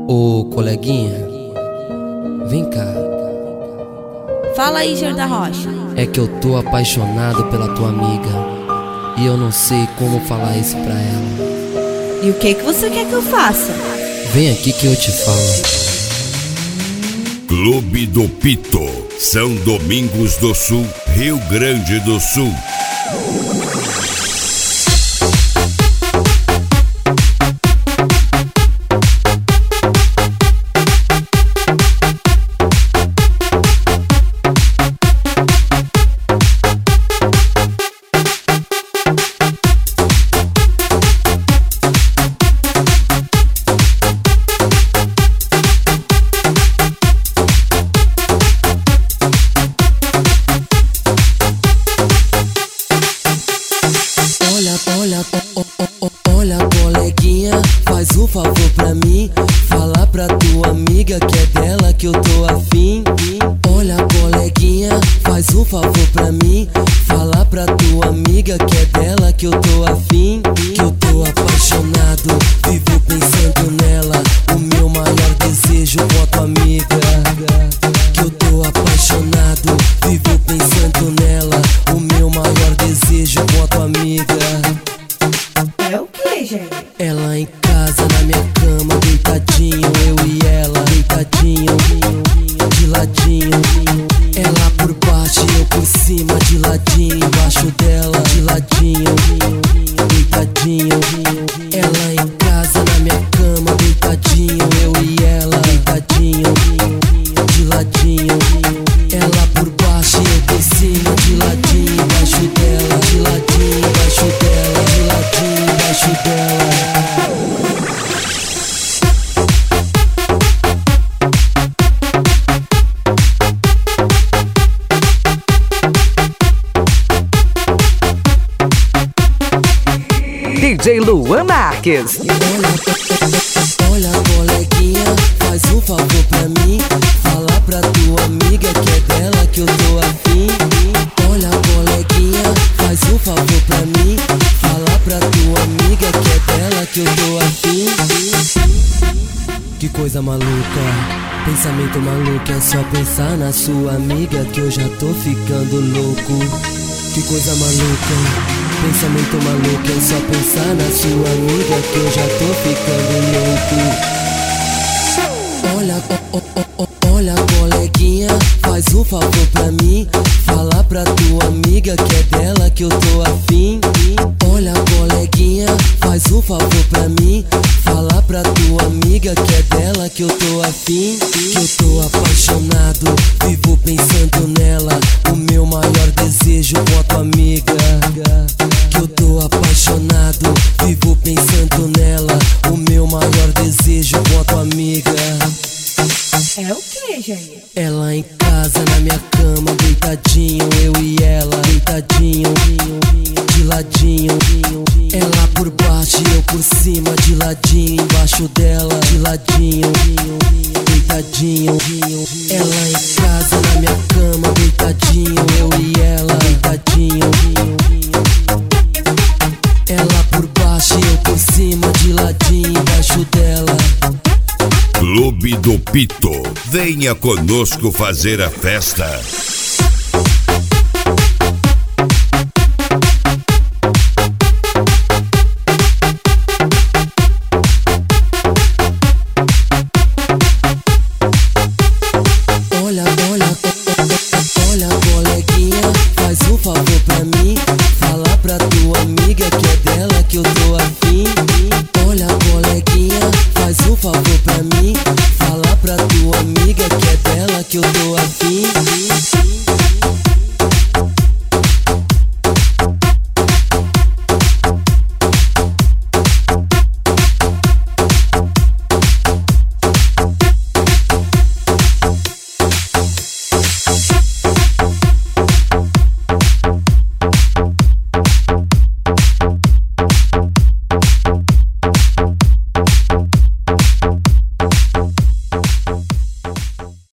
Ô coleguinha, vem cá. Fala aí, Jair da Rocha. É que eu tô apaixonado pela tua amiga e eu não sei como falar isso pra ela. E o que você quer que eu faça? Vem aqui que eu te falo. Clube do Pito, São Domingos do Sul, Rio Grande do Sul. Olha, coleguinha, faz um favor pra mim. Fala pra tua amiga que é dela que eu tô afim. Olha, coleguinha, faz um favor pra mim. Fala pra tua amiga que é dela que eu tô afim. Que eu tô apaixonado, vivo pensando nela. O meu maior desejo com a tua amiga. Que eu tô apaixonado, vivo pensando nela. O meu maior desejo com a tua amiga. É o que, Jair? Ela em casa, na minha cama, deitadinho, eu e ela, deitadinho, de ladinho. Ela por baixo e eu por cima, de ladinho, embaixo dela, de ladinho, deitadinho. Ela em casa, na minha cama, deitadinho, eu e ela, deitadinho, de ladinho. Ela por baixo e eu por cima, de ladinho, embaixo dela, de ladinho, embaixo dela, de ladinho, embaixo dela. DJ Luan Marques. Olha, coleguinha, faz um favor pra mim. Fala pra tua amiga que é dela que eu tô afim. Olha, coleguinha, faz um favor pra mim. Fala pra tua amiga que é dela que eu tô afim. Que coisa maluca, pensamento maluco. É só pensar na sua amiga que eu já tô ficando louco. Que coisa maluca, pensamento maluco. É só pensar na sua amiga que eu já tô ficando louco. Olha, coleguinha, faz um favor pra mim. Fala pra tua amiga que é dela que eu tô afim. Olha, coleguinha, faz um favor pra mim. Fala pra tua amiga que é dela que eu tô afim. Que eu tô apaixonado, vivo pensando nela. O meu maior desejo com a tua amiga. Que eu tô apaixonado, vivo pensando nela. O meu maior desejo com a tua amiga. É o que, Jair? Ela em casa, na minha cama, deitadinho, eu e ela, deitadinho, de ladinho. Ela por baixo e eu por cima, de ladinho, embaixo dela, de ladinho, deitadinho. Ela em casa, na minha cama, deitadinho, eu e ela, deitadinho. Ela por baixo e eu por cima, de ladinho, embaixo dela. Clube do Pito, venha conosco fazer a festa. Olha, coleguinha, faz um favor pra mim. Fala pra tua amiga que é dela que eu tô afim. Olha, coleguinha, faz um favor pra mim. Fala pra tua amiga que é dela que eu tô afim.